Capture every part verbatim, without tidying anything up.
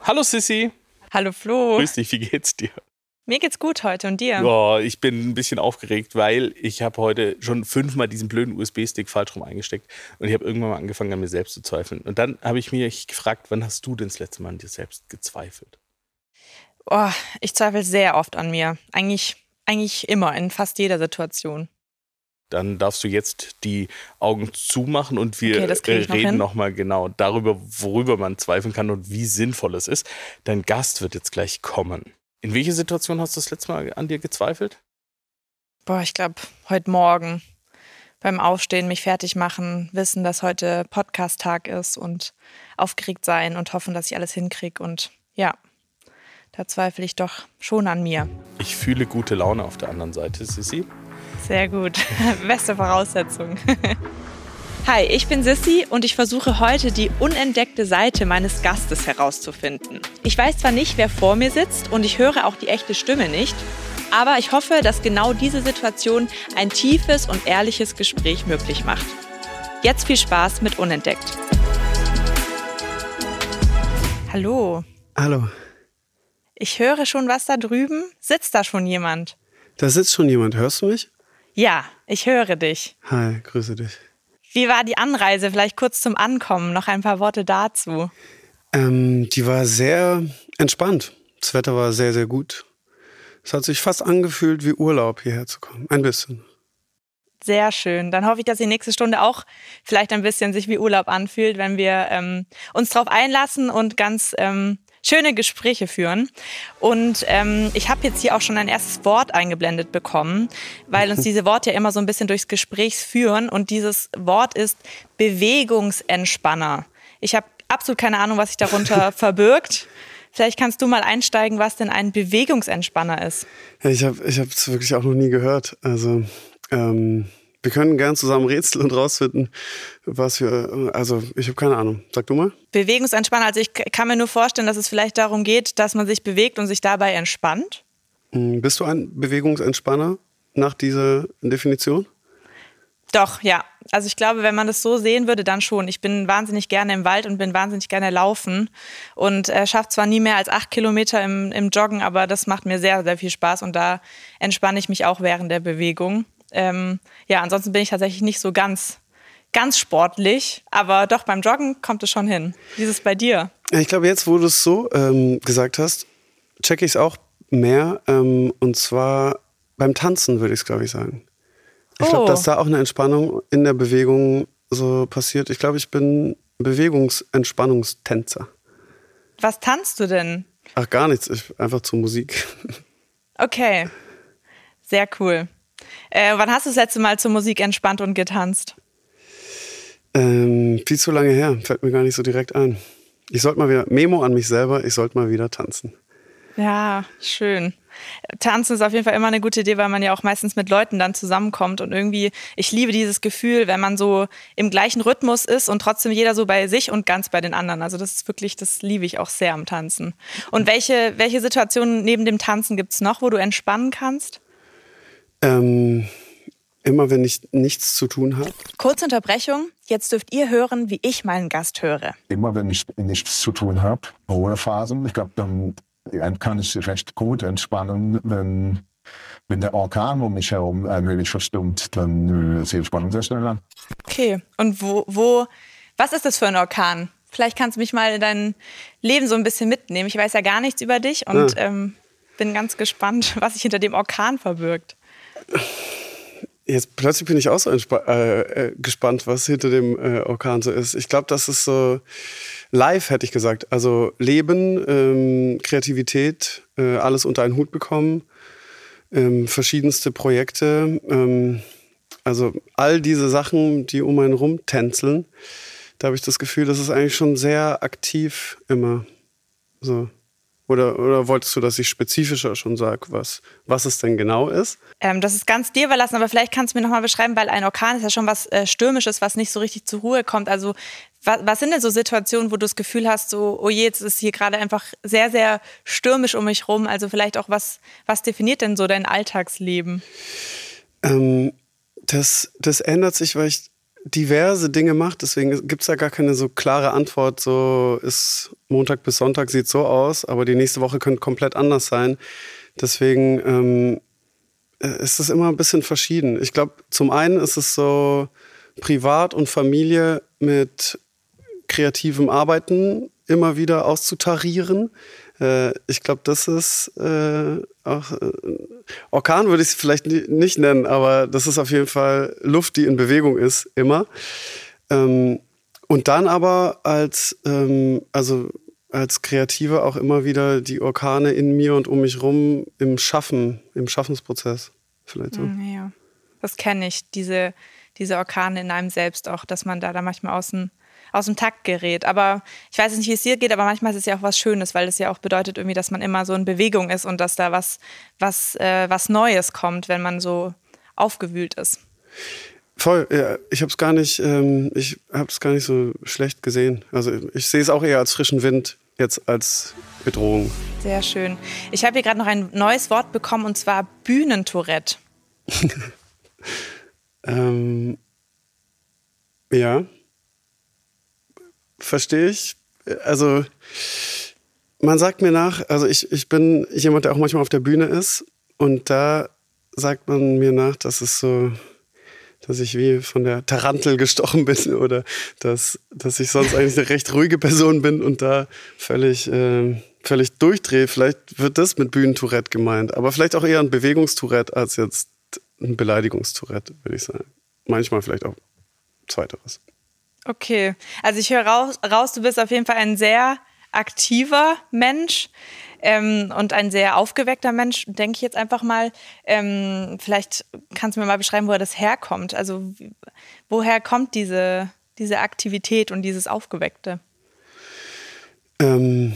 Hallo Sissi. Hallo Flo. Grüß dich, wie geht's dir? Mir geht's gut heute und dir? Ja, ich bin ein bisschen aufgeregt, weil ich habe heute schon fünfmal diesen blöden U S B-Stick falsch rum eingesteckt und ich habe irgendwann mal angefangen, an mir selbst zu zweifeln. Und dann habe ich mich gefragt, wann hast du denn das letzte Mal an dir selbst gezweifelt? Oh, ich zweifle sehr oft an mir. Eigentlich, eigentlich immer, in fast jeder Situation. Dann darfst du jetzt die Augen zumachen und wir Okay, das krieg ich noch reden hin. nochmal genau darüber, worüber man zweifeln kann und wie sinnvoll es ist. Dein Gast wird jetzt gleich kommen. In welche Situation hast du das letzte Mal an dir gezweifelt? Boah, ich glaube, heute Morgen beim Aufstehen mich fertig machen, wissen, dass heute Podcast-Tag ist und aufgeregt sein und hoffen, dass ich alles hinkriege. Und ja, da zweifle ich doch schon an mir. Ich fühle gute Laune auf der anderen Seite, Sissi. Sehr gut. Beste Voraussetzung. Hi, ich bin Sissi und ich versuche heute die unentdeckte Seite meines Gastes herauszufinden. Ich weiß zwar nicht, wer vor mir sitzt und ich höre auch die echte Stimme nicht, aber ich hoffe, dass genau diese Situation ein tiefes und ehrliches Gespräch möglich macht. Jetzt viel Spaß mit Unentdeckt. Hallo. Hallo. Ich höre schon was da drüben. Sitzt da schon jemand? Da sitzt schon jemand. Hörst du mich? Ja, ich höre dich. Hi, grüße dich. Wie war die Anreise? Vielleicht kurz zum Ankommen. Noch ein paar Worte dazu. Ähm, die war sehr entspannt. Das Wetter war sehr, sehr gut. Es hat sich fast angefühlt wie Urlaub, hierher zu kommen. Ein bisschen. Sehr schön. Dann hoffe ich, dass die nächste Stunde auch vielleicht ein bisschen sich wie Urlaub anfühlt, wenn wir ähm, uns darauf einlassen und ganz ähm, schöne Gespräche führen. Und ähm, ich habe jetzt hier auch schon ein erstes Wort eingeblendet bekommen, weil uns diese Worte ja immer so ein bisschen durchs Gespräch führen. Und dieses Wort ist Bewegungsentspanner. Ich habe absolut keine Ahnung, was sich darunter verbirgt. Vielleicht kannst du mal einsteigen, was denn ein Bewegungsentspanner ist. Ja, ich habe ich es wirklich auch noch nie gehört. Also ähm, wir können gern zusammen rätseln und rausfinden, was wir, also ich habe keine Ahnung. Sag du mal. Bewegungsentspanner, also ich kann mir nur vorstellen, dass es vielleicht darum geht, dass man sich bewegt und sich dabei entspannt. Bist du ein Bewegungsentspanner nach dieser Definition? Doch, ja. Also ich glaube, wenn man das so sehen würde, dann schon. Ich bin wahnsinnig gerne im Wald und bin wahnsinnig gerne laufen und äh, schaffe zwar nie mehr als acht Kilometer im, im Joggen, aber das macht mir sehr, sehr viel Spaß und da entspanne ich mich auch während der Bewegung. Ähm, ja, ansonsten bin ich tatsächlich nicht so ganz, ganz sportlich, aber doch beim Joggen kommt es schon hin. Wie ist es bei dir? Ich glaube, jetzt, wo du es so ähm, gesagt hast, checke ich es auch mehr. Ähm, und zwar beim Tanzen, würde ich es, glaube ich, sagen. Ich glaube, Oh. dass da auch eine Entspannung in der Bewegung so passiert. Ich glaube, ich bin Bewegungsentspannungstänzer. Was tanzt du denn? Ach, gar nichts. Ich, einfach zur Musik. Okay, sehr cool. Äh, wann hast du das letzte Mal zur Musik entspannt und getanzt? Ähm, viel zu lange her. Fällt mir gar nicht so direkt ein. Ich sollte mal wieder, Memo an mich selber, ich sollte mal wieder tanzen. Ja, schön. Tanzen ist auf jeden Fall immer eine gute Idee, weil man ja auch meistens mit Leuten dann zusammenkommt und irgendwie, ich liebe dieses Gefühl, wenn man so im gleichen Rhythmus ist und trotzdem jeder so bei sich und ganz bei den anderen. Also das ist wirklich, das liebe ich auch sehr am Tanzen. Und welche, welche Situationen neben dem Tanzen gibt es noch, wo du entspannen kannst? Ähm, immer wenn ich nichts zu tun habe. Kurze Unterbrechung. Jetzt dürft ihr hören, wie ich meinen Gast höre. Immer wenn ich nichts zu tun habe, Ruhephasen, ich glaube, dann kann ich recht gut entspannen, wenn, wenn der Orkan um mich herum ein wenig verstummt, dann ist die Entspannung sehr schnell an. Okay, und wo, wo, was ist das für ein Orkan? Vielleicht kannst du mich mal in dein Leben so ein bisschen mitnehmen. Ich weiß ja gar nichts über dich und Ja. ähm, bin ganz gespannt, was sich hinter dem Orkan verbirgt. Jetzt plötzlich bin ich auch so entspa- äh, äh, gespannt, was hinter dem äh, Orkan so ist. Ich glaube, das ist so live, hätte ich gesagt. Also Leben, ähm, Kreativität, äh, alles unter einen Hut bekommen, ähm, verschiedenste Projekte. Ähm, also all diese Sachen, die um einen rumtänzeln, da habe ich das Gefühl, das ist eigentlich schon sehr aktiv immer so. Oder, oder wolltest du, dass ich spezifischer schon sage, was, was es denn genau ist? Ähm, das ist ganz dir überlassen, aber vielleicht kannst du mir nochmal beschreiben, weil ein Orkan ist ja schon was äh, Stürmisches, was nicht so richtig zur Ruhe kommt. Also was, was sind denn so Situationen, wo du das Gefühl hast, so, oh je, jetzt ist hier gerade einfach sehr, sehr stürmisch um mich rum. Also vielleicht auch, was, was definiert denn so dein Alltagsleben? Ähm, das, das ändert sich, weil ich diverse Dinge macht, deswegen gibt es da gar keine so klare Antwort, so ist Montag bis Sonntag sieht so aus, aber die nächste Woche könnte komplett anders sein. Deswegen ähm, ist es immer ein bisschen verschieden. Ich glaube, zum einen ist es so Privat und Familie mit kreativem Arbeiten immer wieder auszutarieren. Äh, ich glaube, das ist äh, auch äh, Orkan würde ich es vielleicht nie, nicht nennen, aber das ist auf jeden Fall Luft, die in Bewegung ist, immer. Ähm, und dann aber als, ähm, also als Kreative auch immer wieder die Orkane in mir und um mich rum im Schaffen, im Schaffensprozess. Vielleicht so. Ja, das kenne ich, diese, diese Orkane in einem selbst auch, dass man da, da manchmal aus dem, aus dem Takt gerät. Aber ich weiß nicht, wie es dir geht, aber manchmal ist es ja auch was Schönes, weil es ja auch bedeutet irgendwie, dass man immer so in Bewegung ist und dass da was, was, äh, was Neues kommt, wenn man so aufgewühlt ist. Voll, ja, ich habe es gar nicht, ähm, ich habe es gar nicht so schlecht gesehen. Also ich sehe es auch eher als frischen Wind jetzt als Bedrohung. Sehr schön. Ich habe hier gerade noch ein neues Wort bekommen und zwar Bühnentourette. ähm, ja, verstehe ich. Also man sagt mir nach, also ich, ich bin jemand, der auch manchmal auf der Bühne ist und da sagt man mir nach, dass es so, dass ich wie von der Tarantel gestochen bin oder dass, dass ich sonst eigentlich eine recht ruhige Person bin und da völlig, äh, völlig durchdrehe. Vielleicht wird das mit Bühnentourette gemeint, aber vielleicht auch eher ein Bewegungstourette als jetzt ein Beleidigungstourette, würde ich sagen. Manchmal vielleicht auch zweiteres. Okay, also ich höre raus, raus, du bist auf jeden Fall ein sehr aktiver Mensch. Ähm, und ein sehr aufgeweckter Mensch, denke ich jetzt einfach mal. Ähm, vielleicht kannst du mir mal beschreiben, woher das herkommt. Also woher kommt diese, diese Aktivität und dieses Aufgeweckte? Ähm,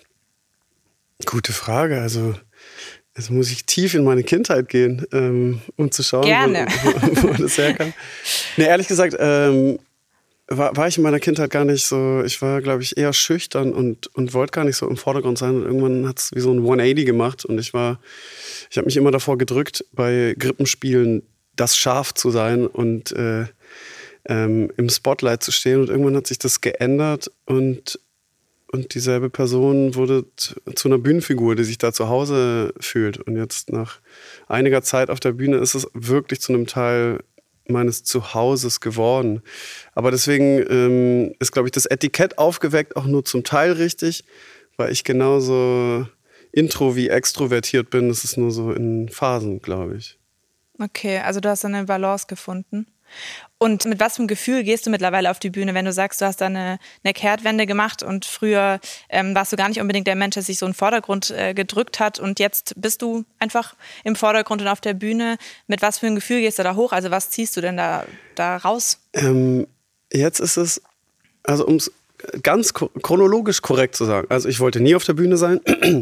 gute Frage. Also jetzt muss ich tief in meine Kindheit gehen, ähm, um zu schauen, Gerne. Wo, wo, wo das herkam. Nee, ehrlich gesagt, ähm, War, war ich in meiner Kindheit gar nicht so, ich war, glaube ich, eher schüchtern und, und wollte gar nicht so im Vordergrund sein. Und irgendwann hat es wie so ein hundertachtzig gemacht und ich war, ich habe mich immer davor gedrückt, bei Grippenspielen das Schaf zu sein und äh, ähm, im Spotlight zu stehen. Und irgendwann hat sich das geändert und, und dieselbe Person wurde zu, zu einer Bühnenfigur, die sich da zu Hause fühlt. Und jetzt nach einiger Zeit auf der Bühne ist es wirklich zu einem Teil meines Zuhauses geworden. Aber deswegen ähm, ist, glaube ich, das Etikett aufgeweckt auch nur zum Teil richtig, weil ich genauso intro wie extrovertiert bin. Das ist nur so in Phasen, glaube ich. Okay, also du hast eine Balance gefunden. Und mit was für einem Gefühl gehst du mittlerweile auf die Bühne, wenn du sagst, du hast da eine, eine Kehrtwende gemacht und früher ähm, warst du gar nicht unbedingt der Mensch, der sich so in den Vordergrund äh, gedrückt hat und jetzt bist du einfach im Vordergrund und auf der Bühne. Mit was für einem Gefühl gehst du da hoch? Also was ziehst du denn da, da raus? Ähm, jetzt ist es, also um es ganz chronologisch korrekt zu sagen, also ich wollte nie auf der Bühne sein,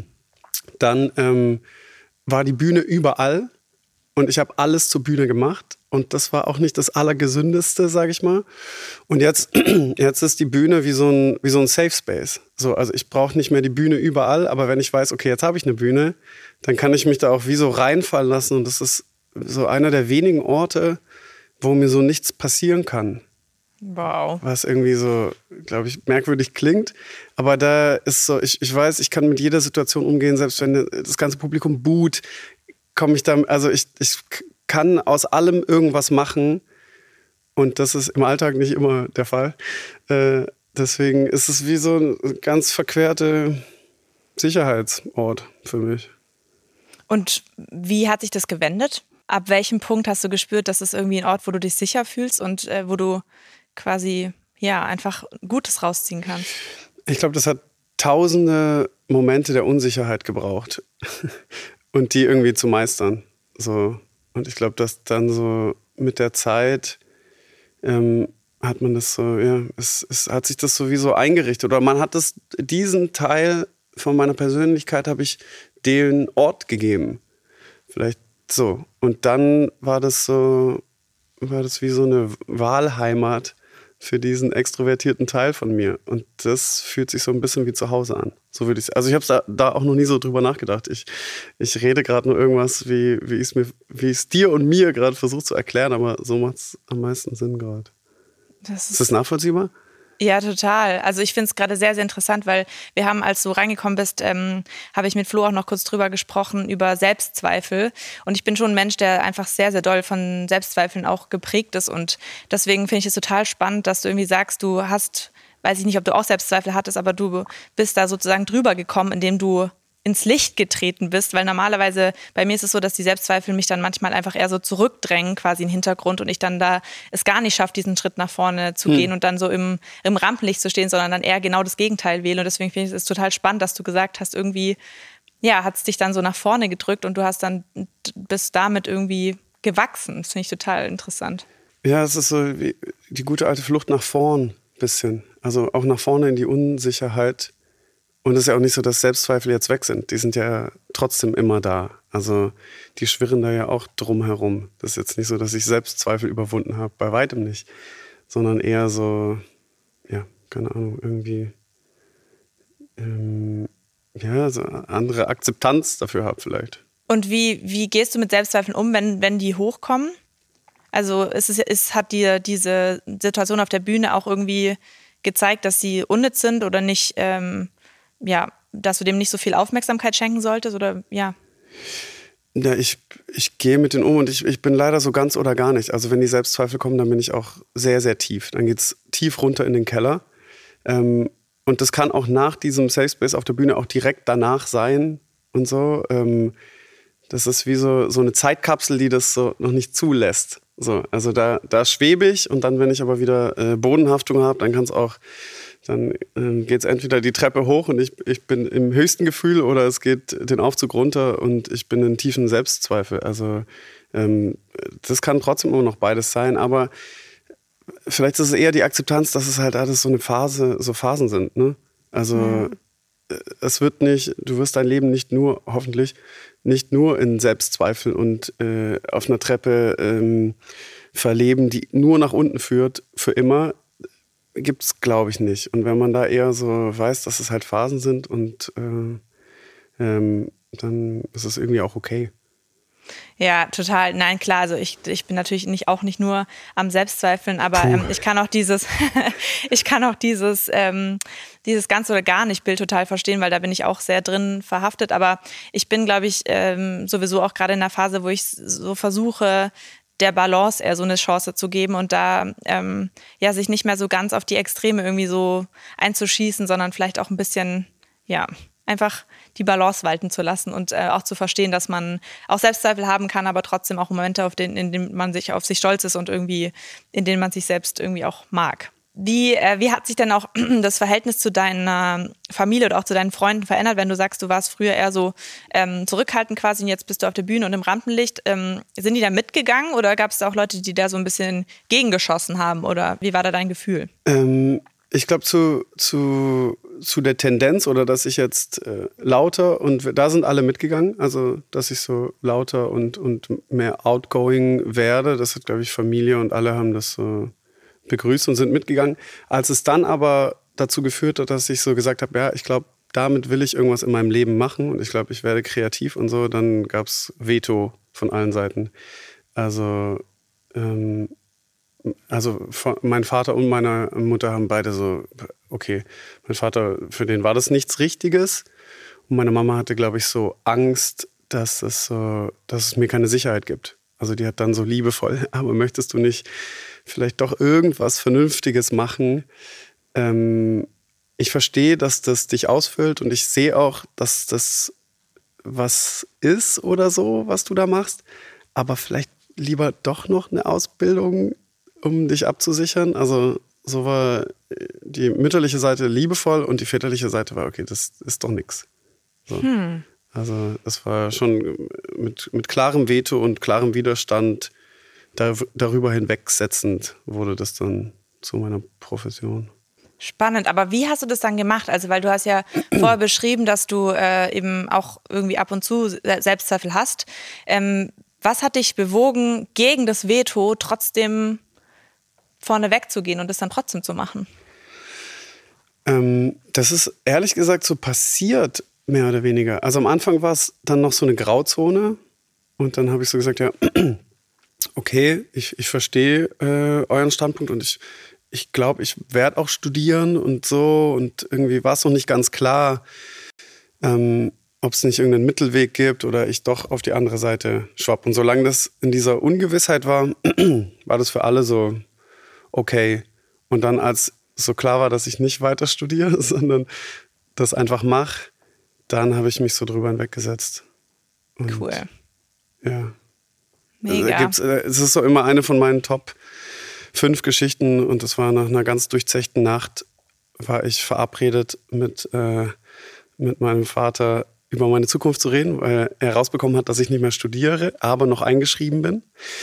dann ähm, war die Bühne überall und ich habe alles zur Bühne gemacht. Und das war auch nicht das Allergesündeste, sage ich mal. Und jetzt, jetzt ist die Bühne wie so ein, wie so ein Safe Space. So, also ich brauche nicht mehr die Bühne überall, aber wenn ich weiß, okay, jetzt habe ich eine Bühne, dann kann ich mich da auch wie so reinfallen lassen. Und das ist so einer der wenigen Orte, wo mir so nichts passieren kann. Wow. Was irgendwie so, glaube ich, merkwürdig klingt. Aber da ist so, ich, ich weiß, ich kann mit jeder Situation umgehen, selbst wenn das ganze Publikum buht, komme ich da, also ich, ich kann aus allem irgendwas machen und das ist im Alltag nicht immer der Fall. Äh, deswegen ist es wie so ein ganz verquerter Sicherheitsort für mich. Und wie hat sich das gewendet? Ab welchem Punkt hast du gespürt, dass es irgendwie ein Ort, wo du dich sicher fühlst und äh, wo du quasi ja einfach Gutes rausziehen kannst? Ich glaube, das hat tausende Momente der Unsicherheit gebraucht und die irgendwie zu meistern. So. Und ich glaube, dass dann so mit der Zeit ähm, hat man das so, ja, es, es hat sich das sowieso eingerichtet. Oder man hat das, diesen Teil von meiner Persönlichkeit habe ich den Ort gegeben. Vielleicht so. Und dann war das so, war das wie so eine Wahlheimat für diesen extrovertierten Teil von mir. Und das fühlt sich so ein bisschen wie zu Hause an. So würde ich Also ich habe da, da auch noch nie so drüber nachgedacht. Ich, ich rede gerade nur irgendwas, wie, wie ich es mir, wie ich es dir und mir gerade versuche zu erklären, aber so macht es am meisten Sinn gerade. Das ist, ist das nachvollziehbar? Ja, total. Also ich finde es gerade sehr, sehr interessant, weil wir haben, als du reingekommen bist, ähm, habe ich mit Flo auch noch kurz drüber gesprochen, über Selbstzweifel. Und ich bin schon ein Mensch, der einfach sehr, sehr doll von Selbstzweifeln auch geprägt ist. Und deswegen finde ich es total spannend, dass du irgendwie sagst, du hast, weiß ich nicht, ob du auch Selbstzweifel hattest, aber du bist da sozusagen drüber gekommen, indem du ins Licht getreten bist, weil normalerweise bei mir ist es so, dass die Selbstzweifel mich dann manchmal einfach eher so zurückdrängen, quasi in den Hintergrund, und ich dann da es gar nicht schaffe, diesen Schritt nach vorne zu hm. gehen und dann so im, im Rampenlicht zu stehen, sondern dann eher genau das Gegenteil wähle. Und deswegen finde ich es total spannend, dass du gesagt hast, irgendwie, ja, hat es dich dann so nach vorne gedrückt und du hast dann, bist damit irgendwie gewachsen. Das finde ich total interessant. Ja, es ist so wie die gute alte Flucht nach vorn, bisschen. Also auch nach vorne in die Unsicherheit. Und es ist ja auch nicht so, dass Selbstzweifel jetzt weg sind. Die sind ja trotzdem immer da. Also die schwirren da ja auch drum herum. Das ist jetzt nicht so, dass ich Selbstzweifel überwunden habe. Bei weitem nicht. Sondern eher so, ja, keine Ahnung, irgendwie ähm, ja, so andere Akzeptanz dafür habe vielleicht. Und wie, wie gehst du mit Selbstzweifeln um, wenn, wenn die hochkommen? Also ist es, ist, hat dir diese Situation auf der Bühne auch irgendwie gezeigt, dass sie unnütz sind oder nicht... Ähm, ja, dass du dem nicht so viel Aufmerksamkeit schenken solltest, oder ja? Ja, ich, ich gehe mit denen um und ich, ich bin leider so ganz oder gar nicht. Also wenn die Selbstzweifel kommen, dann bin ich auch sehr, sehr tief. Dann geht es tief runter in den Keller. Ähm, und das kann auch nach diesem Safe Space auf der Bühne auch direkt danach sein und so. Ähm, das ist wie so, so eine Zeitkapsel, die das so noch nicht zulässt. So, also da, da schwebe ich, und dann, wenn ich aber wieder äh, Bodenhaftung habe, dann kann es auch Dann ähm, geht es entweder die Treppe hoch und ich, ich bin im höchsten Gefühl, oder es geht den Aufzug runter und ich bin in tiefen Selbstzweifel. Also ähm, das kann trotzdem immer noch beides sein, aber vielleicht ist es eher die Akzeptanz, dass es halt alles so eine Phase, so Phasen sind. Ne? Also mhm. es wird nicht, du wirst dein Leben nicht nur, hoffentlich, nicht nur in Selbstzweifel und äh, auf einer Treppe ähm, verleben, die nur nach unten führt, für immer. Gibt es, glaube ich, nicht. Und wenn man da eher so weiß, dass es halt Phasen sind, und äh, ähm, dann ist es irgendwie auch okay. Ja, total. Nein, klar, also ich, ich bin natürlich nicht, auch nicht nur am Selbstzweifeln, aber ähm, ich kann auch dieses, ich kann auch dieses, ähm, dieses ganz oder gar nicht Bild total verstehen, weil da bin ich auch sehr drin verhaftet. Aber ich bin, glaube ich, ähm, sowieso auch gerade in einer Phase, wo ich so versuche, der Balance eher so eine Chance zu geben und da ähm, ja, sich nicht mehr so ganz auf die Extreme irgendwie so einzuschießen, sondern vielleicht auch ein bisschen, ja, einfach die Balance walten zu lassen und äh, auch zu verstehen, dass man auch Selbstzweifel haben kann, aber trotzdem auch Momente, auf denen, in denen man sich auf sich stolz ist und irgendwie, in denen man sich selbst irgendwie auch mag. Wie, äh, wie hat sich denn auch das Verhältnis zu deiner Familie oder auch zu deinen Freunden verändert, wenn du sagst, du warst früher eher so ähm, zurückhaltend quasi und jetzt bist du auf der Bühne und im Rampenlicht? Ähm, sind die da mitgegangen oder gab es da auch Leute, die da so ein bisschen gegengeschossen haben, oder wie war da dein Gefühl? Ähm, ich glaube zu, zu, zu der Tendenz, oder dass ich jetzt äh, lauter, und da sind alle mitgegangen, also dass ich so lauter und, und mehr outgoing werde, das hat, glaube ich, Familie und alle haben das so begrüßt und sind mitgegangen. Als es dann aber dazu geführt hat, dass ich so gesagt habe, ja, ich glaube, damit will ich irgendwas in meinem Leben machen und ich glaube, ich werde kreativ und so, dann gab es Veto von allen Seiten. Also, ähm, also von, mein Vater und meine Mutter haben beide so, okay, mein Vater, für den war das nichts Richtiges, und meine Mama hatte, glaube ich, so Angst, dass es, so, dass es mir keine Sicherheit gibt. Also die hat dann so liebevoll, aber möchtest du nicht vielleicht doch irgendwas Vernünftiges machen? Ähm, ich verstehe, dass das dich ausfüllt, und ich sehe auch, dass das was ist oder so, was du da machst. Aber vielleicht lieber doch noch eine Ausbildung, um dich abzusichern. Also so war die mütterliche Seite liebevoll und die väterliche Seite war, okay, das ist doch nichts. So. Hm. Also das war schon mit, mit klarem Veto und klarem Widerstand da, darüber hinwegsetzend wurde das dann zu meiner Profession. Spannend, aber wie hast du das dann gemacht? Also weil du hast ja vorher beschrieben, dass du äh, eben auch irgendwie ab und zu Selbstzweifel hast. Ähm, was hat dich bewogen, gegen das Veto trotzdem vorne wegzugehen und das dann trotzdem zu machen? Ähm, das ist ehrlich gesagt so passiert, mehr oder weniger. Also am Anfang war es dann noch so eine Grauzone, und dann habe ich so gesagt, ja, okay, ich, ich verstehe äh, euren Standpunkt, und ich, ich glaube, ich werde auch studieren und so. Und irgendwie war es noch nicht ganz klar, ähm, ob es nicht irgendeinen Mittelweg gibt oder ich doch auf die andere Seite schwapp. Und solange das in dieser Ungewissheit war, war das für alle so okay. Und dann, als so klar war, dass ich nicht weiter studiere, sondern das einfach mache, dann habe ich mich so drüber hinweggesetzt. Und cool. Ja. Mega. Gibt's, es ist so immer eine von meinen Top fünf Geschichten und es war nach einer ganz durchzechten Nacht, war ich verabredet mit, äh, mit meinem Vater über meine Zukunft zu reden, weil er herausbekommen hat, dass ich nicht mehr studiere, aber noch eingeschrieben bin.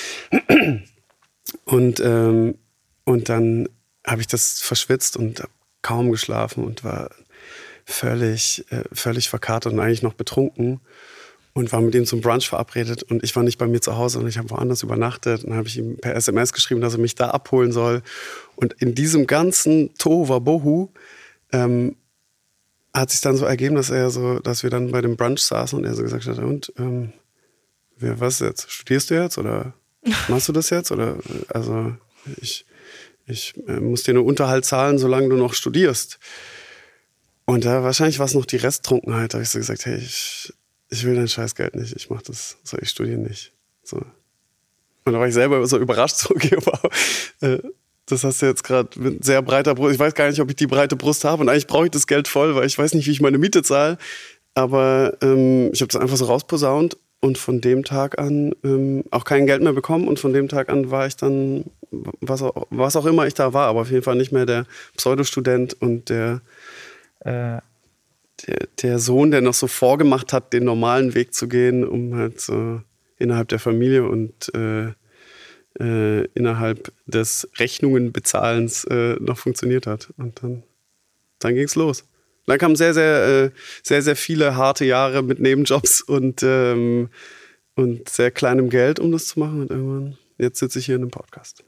Und, ähm, und dann habe ich das verschwitzt und hab kaum geschlafen und war völlig, äh, völlig verkatert und eigentlich noch betrunken. Und war mit ihm zum Brunch verabredet und ich war nicht bei mir zu Hause und ich habe woanders übernachtet. Und dann habe ich ihm per S M S geschrieben, dass er mich da abholen soll. Und in diesem ganzen Tohuwabohu ähm, hat sich dann so ergeben, dass er so, dass wir dann bei dem Brunch saßen und er so gesagt hat, und ähm, was jetzt? Studierst du jetzt oder machst du das jetzt? Oder also ich, ich äh, muss dir nur Unterhalt zahlen, solange du noch studierst. Und da wahrscheinlich war es noch die Resttrunkenheit, da habe ich so gesagt, hey, ich ich will dein Scheißgeld nicht, ich mach das so, ich studiere nicht. So. Und da war ich selber so überrascht, so, okay, wow, äh, das hast du jetzt gerade mit sehr breiter Brust, ich weiß gar nicht, ob ich die breite Brust habe und eigentlich brauche ich das Geld voll, weil ich weiß nicht, wie ich meine Miete zahle, aber ähm, ich habe das einfach so rausposaunt und von dem Tag an ähm, auch kein Geld mehr bekommen und von dem Tag an war ich dann, was auch, was auch immer ich da war, aber auf jeden Fall nicht mehr der Pseudostudent und der äh, Der, der Sohn, der noch so vorgemacht hat, den normalen Weg zu gehen, um halt so innerhalb der Familie und äh, äh, innerhalb des Rechnungenbezahlens äh, noch funktioniert hat. Und dann, dann ging es los. Dann kamen sehr, sehr, äh, sehr, sehr viele harte Jahre mit Nebenjobs und, ähm, und sehr kleinem Geld, um das zu machen. Und irgendwann, jetzt sitze ich hier in einem Podcast.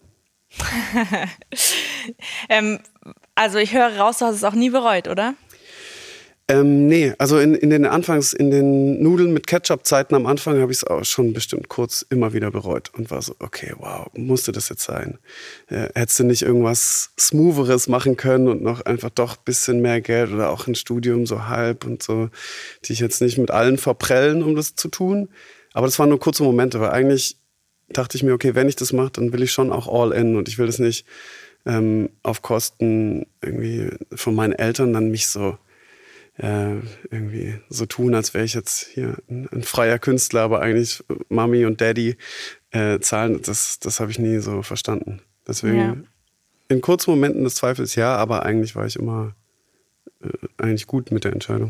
ähm, also ich höre raus, du hast es auch nie bereut, oder? Ähm, nee, also in, in den Anfangs, in den Nudeln mit Ketchup-Zeiten am Anfang habe ich es auch schon bestimmt kurz immer wieder bereut und war so, okay, wow, musste das jetzt sein? Äh, hättest du nicht irgendwas Smootheres machen können und noch einfach doch ein bisschen mehr Geld oder auch ein Studium so halb und so, die ich jetzt nicht mit allen verprellen, um das zu tun. Aber das waren nur kurze Momente, weil eigentlich dachte ich mir, okay, wenn ich das mache, dann will ich schon auch all in und ich will das nicht ähm, auf Kosten irgendwie von meinen Eltern dann mich so Äh, irgendwie so tun, als wäre ich jetzt hier ein, ein freier Künstler, aber eigentlich Mami und Daddy äh, zahlen, das, das habe ich nie so verstanden. Deswegen ja. In kurzen Momenten des Zweifels ja, aber eigentlich war ich immer äh, eigentlich gut mit der Entscheidung.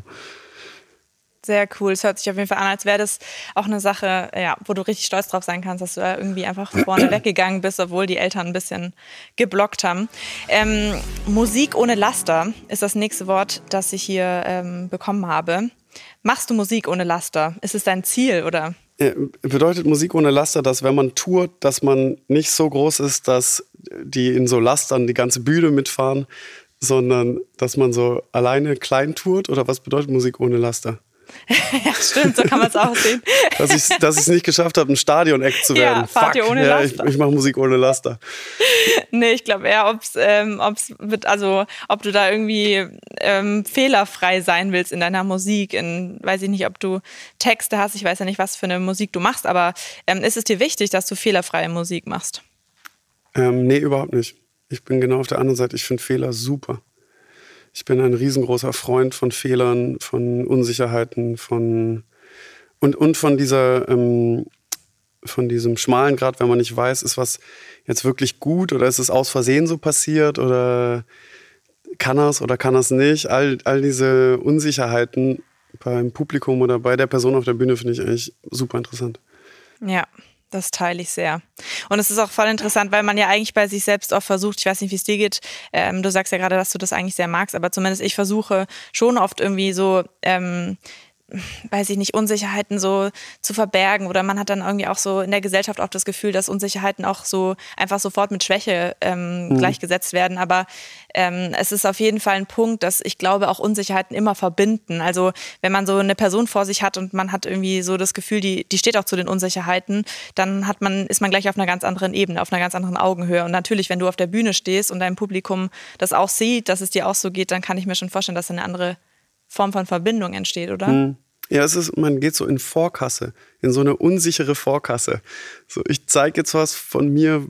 Sehr cool. Es hört sich auf jeden Fall an, als wäre das auch eine Sache, ja, wo du richtig stolz drauf sein kannst, dass du da irgendwie einfach vorne weggegangen bist, obwohl die Eltern ein bisschen geblockt haben. Ähm, Musik ohne Laster ist das nächste Wort, das ich hier ähm, bekommen habe. Machst du Musik ohne Laster? Ist es dein Ziel, oder? Ja, bedeutet Musik ohne Laster, dass wenn man tourt, dass man nicht so groß ist, dass die in so Lastern die ganze Bühne mitfahren, sondern dass man so alleine klein tourt? Oder was bedeutet Musik ohne Laster? Ja, stimmt, so kann man es auch sehen. Dass ich dass ich es nicht geschafft habe, ein Stadion-Act zu werden. Ja, Fahrt ihr ohne ja, Laster. Ich, ich mache Musik ohne Laster. Nee, ich glaube eher, ob's, ähm, ob's mit, also, ob du da irgendwie ähm, fehlerfrei sein willst in deiner Musik. In, weiß ich nicht, ob du Texte hast, ich weiß ja nicht, was für eine Musik du machst, aber ähm, ist es dir wichtig, dass du fehlerfreie Musik machst? Ähm, nee, überhaupt nicht. Ich bin genau auf der anderen Seite. Ich finde Fehler super. Ich bin ein riesengroßer Freund von Fehlern, von Unsicherheiten, von und, und von dieser ähm, von diesem schmalen Grad, wenn man nicht weiß, ist was jetzt wirklich gut oder ist es aus Versehen so passiert oder kann er es oder kann er es nicht. All, all diese Unsicherheiten beim Publikum oder bei der Person auf der Bühne finde ich eigentlich super interessant. Ja. Das teile ich sehr. Und es ist auch voll interessant, weil man ja eigentlich bei sich selbst oft versucht, ich weiß nicht, wie es dir geht, ähm, du sagst ja gerade, dass du das eigentlich sehr magst, aber zumindest ich versuche schon oft irgendwie so ähm, weiß ich nicht, Unsicherheiten so zu verbergen oder man hat dann irgendwie auch so in der Gesellschaft auch das Gefühl, dass Unsicherheiten auch so einfach sofort mit Schwäche ähm, mhm. gleichgesetzt werden. Aber ähm, es ist auf jeden Fall ein Punkt, dass ich glaube, auch Unsicherheiten immer verbinden. Also wenn man so eine Person vor sich hat und man hat irgendwie so das Gefühl, die, die steht auch zu den Unsicherheiten, dann hat man, ist man gleich auf einer ganz anderen Ebene, auf einer ganz anderen Augenhöhe. Und natürlich, wenn du auf der Bühne stehst und dein Publikum das auch sieht, dass es dir auch so geht, dann kann ich mir schon vorstellen, dass eine andere Form von Verbindung entsteht, oder? Mhm. Ja, es ist, man geht so in Vorkasse, in so eine unsichere Vorkasse. So, ich zeige jetzt was von mir,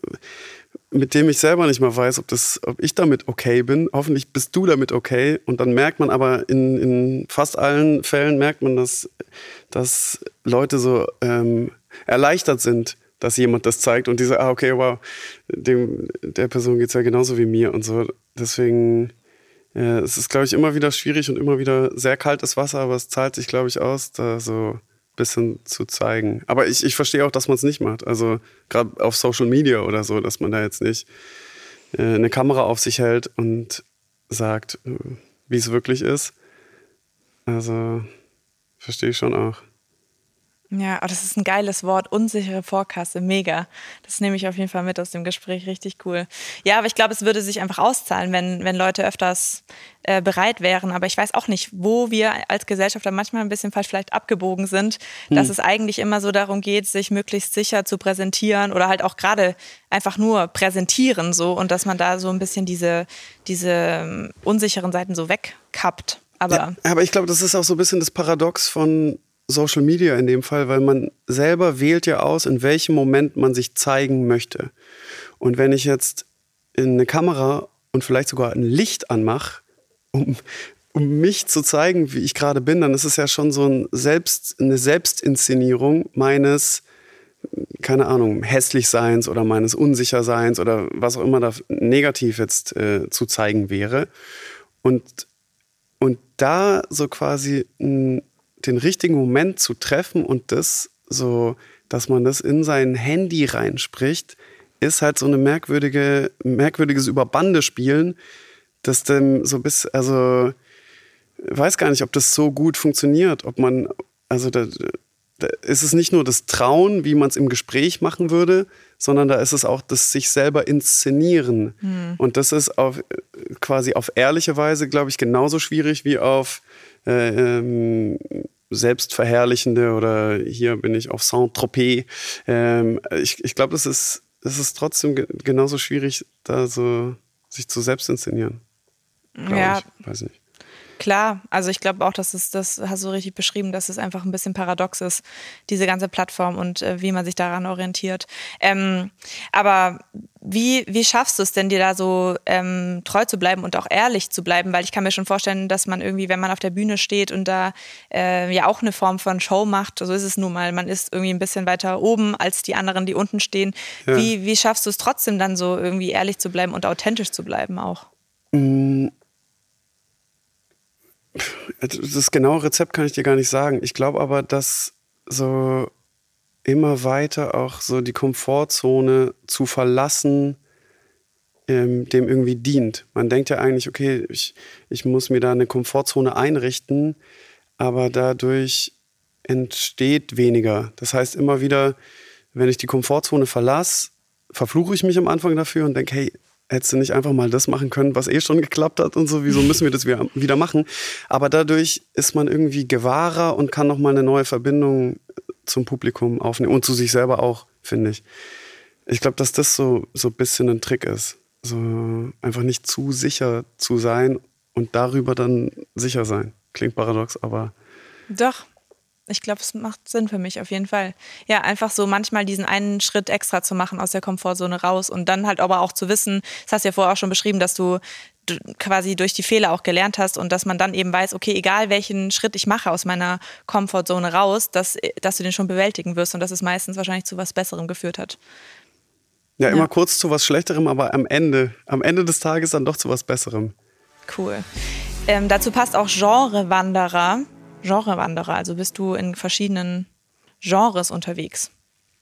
mit dem ich selber nicht mal weiß, ob, das, ob ich damit okay bin. Hoffentlich bist du damit okay. Und dann merkt man aber in, in fast allen Fällen, merkt man, dass, dass Leute so ähm, erleichtert sind, dass jemand das zeigt. Und diese, ah, okay, wow, dem, der Person geht's ja genauso wie mir und so. Deswegen... Ja, es ist, glaube ich, immer wieder schwierig und immer wieder sehr kaltes Wasser, aber es zahlt sich, glaube ich, aus, da so ein bisschen zu zeigen. Aber ich, ich verstehe auch, dass man es nicht macht. Also gerade auf Social Media oder so, dass man da jetzt nicht äh, eine Kamera auf sich hält und sagt, äh, wie es wirklich ist. Also verstehe ich schon auch. Ja, oh, das ist ein geiles Wort, unsichere Vorkasse, mega. Das nehme ich auf jeden Fall mit aus dem Gespräch, richtig cool. Ja, aber ich glaube, es würde sich einfach auszahlen, wenn, wenn Leute öfters äh, bereit wären. Aber ich weiß auch nicht, wo wir als Gesellschaft da manchmal ein bisschen falsch vielleicht abgebogen sind, hm. dass es eigentlich immer so darum geht, sich möglichst sicher zu präsentieren oder halt auch gerade einfach nur präsentieren so und dass man da so ein bisschen diese, diese um, unsicheren Seiten so wegkappt. Aber, ja, aber ich glaube, das ist auch so ein bisschen das Paradox von Social Media in dem Fall, weil man selber wählt ja aus, in welchem Moment man sich zeigen möchte. Und wenn ich jetzt in eine Kamera und vielleicht sogar ein Licht anmache, um, um mich zu zeigen, wie ich gerade bin, dann ist es ja schon so ein Selbst, eine Selbstinszenierung meines, keine Ahnung, Hässlichseins oder meines Unsicherseins oder was auch immer da negativ jetzt äh, zu zeigen wäre. Und, und da so quasi ein den richtigen Moment zu treffen und das so, dass man das in sein Handy reinspricht, ist halt so eine merkwürdige, merkwürdiges Überbandespielen, das dem so bis, also weiß gar nicht, ob das so gut funktioniert, ob man, also da, da ist es nicht nur das Trauen, wie man es im Gespräch machen würde, sondern da ist es auch das sich selber inszenieren. Hm. Und das ist auf, quasi auf ehrliche Weise, glaube ich, genauso schwierig wie auf Äh, ähm, selbstverherrlichende oder hier bin ich auf Saint-Tropez. Ähm, ich ich glaube, es ist, es ist trotzdem ge- genauso schwierig, da so sich zu selbst inszenieren. Ja, ich. Weiß nicht. Klar, also ich glaube auch, dass es, das hast du richtig beschrieben, dass es einfach ein bisschen paradox ist, diese ganze Plattform und äh, wie man sich daran orientiert. Ähm, aber wie, wie schaffst du es denn, dir da so ähm, treu zu bleiben und auch ehrlich zu bleiben? Weil ich kann mir schon vorstellen, dass man irgendwie, wenn man auf der Bühne steht und da äh, ja auch eine Form von Show macht, so ist es nun mal, man ist irgendwie ein bisschen weiter oben als die anderen, die unten stehen. Ja. Wie, wie schaffst du es trotzdem dann so irgendwie ehrlich zu bleiben und authentisch zu bleiben auch? Mm. Das genaue Rezept kann ich dir gar nicht sagen. Ich glaube aber, dass so immer weiter auch so die Komfortzone zu verlassen, ähm, dem irgendwie dient. Man denkt ja eigentlich, okay, ich, ich muss mir da eine Komfortzone einrichten, aber dadurch entsteht weniger. Das heißt immer wieder, wenn ich die Komfortzone verlasse, verfluche ich mich am Anfang dafür und denke, hey, hättest du nicht einfach mal das machen können, was eh schon geklappt hat und so, wieso müssen wir das wieder machen? Aber dadurch ist man irgendwie gewahrer und kann nochmal eine neue Verbindung zum Publikum aufnehmen und zu sich selber auch, finde ich. Ich glaube, dass das so, so ein bisschen ein Trick ist. So einfach nicht zu sicher zu sein und darüber dann sicher sein. Klingt paradox, aber... Doch. Ich glaube, es macht Sinn für mich auf jeden Fall. Ja, einfach so manchmal diesen einen Schritt extra zu machen aus der Komfortzone raus und dann halt aber auch zu wissen, das hast du ja vorher auch schon beschrieben, dass du quasi durch die Fehler auch gelernt hast und dass man dann eben weiß, okay, egal welchen Schritt ich mache aus meiner Komfortzone raus, dass, dass du den schon bewältigen wirst und dass es meistens wahrscheinlich zu was Besserem geführt hat. Ja, immer ja. kurz zu was Schlechterem, aber am Ende, am Ende des Tages dann doch zu was Besserem. Cool. Ähm, dazu passt auch Genrewanderer. Genrewanderer, also bist du in verschiedenen Genres unterwegs?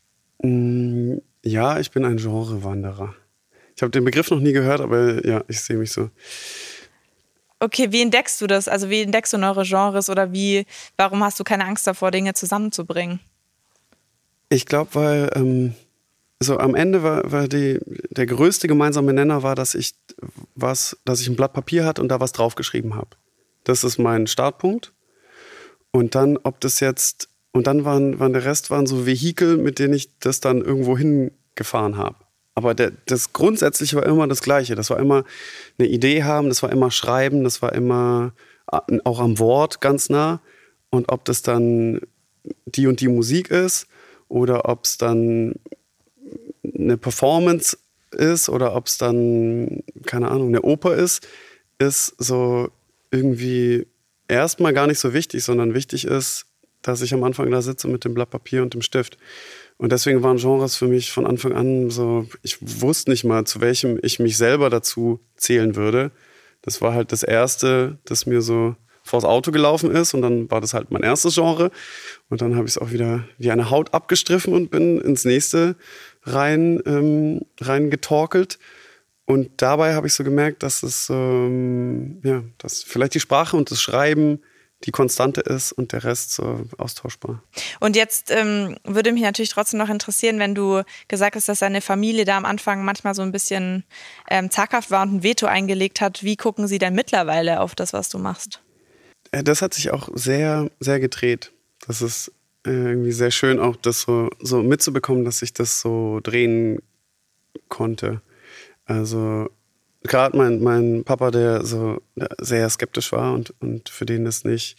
Ja, ich bin ein Genrewanderer. Ich habe den Begriff noch nie gehört, aber ja, ich sehe mich so. Okay, wie entdeckst du das? Also wie entdeckst du neue Genres oder wie, warum hast du keine Angst davor, Dinge zusammenzubringen? Ich glaube, weil ähm, so am Ende war, war die, der größte gemeinsame Nenner war, dass ich was, dass ich ein Blatt Papier hatte und da was draufgeschrieben habe. Das ist mein Startpunkt. Und dann, ob das jetzt, und dann waren, waren der Rest waren so Vehikel, mit denen ich das dann irgendwo hingefahren habe. Aber der, das Grundsätzliche war immer das Gleiche. Das war immer eine Idee haben, das war immer Schreiben, das war immer auch am Wort ganz nah. Und ob das dann die und die Musik ist oder ob es dann eine Performance ist oder ob es dann, keine Ahnung, eine Oper ist, ist so irgendwie erstmal gar nicht so wichtig, sondern wichtig ist, dass ich am Anfang da sitze mit dem Blatt Papier und dem Stift. Und deswegen waren Genres für mich von Anfang an so, ich wusste nicht mal, zu welchem ich mich selber dazu zählen würde. Das war halt das Erste, das mir so vors Auto gelaufen ist und dann war das halt mein erstes Genre. Und dann habe ich es auch wieder wie eine Haut abgestriffen und bin ins nächste rein, ähm, rein getorkelt. Und dabei habe ich so gemerkt, dass es, ähm, ja, dass vielleicht die Sprache und das Schreiben die Konstante ist und der Rest so austauschbar. Und jetzt ähm, würde mich natürlich trotzdem noch interessieren, wenn du gesagt hast, dass deine Familie da am Anfang manchmal so ein bisschen ähm, zaghaft war und ein Veto eingelegt hat. Wie gucken sie denn mittlerweile auf das, was du machst? Das hat sich auch sehr, sehr gedreht. Das ist irgendwie sehr schön, auch das so, so mitzubekommen, dass ich das so drehen konnte. Also gerade mein, mein Papa, der so sehr skeptisch war und, und für den das nicht